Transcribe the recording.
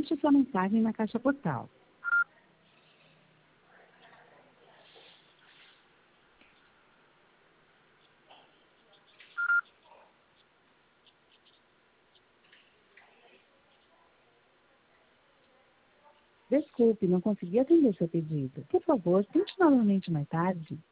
Deixe sua mensagem na caixa postal. Desculpe, não consegui atender seu pedido. Por favor, tente novamente mais tarde.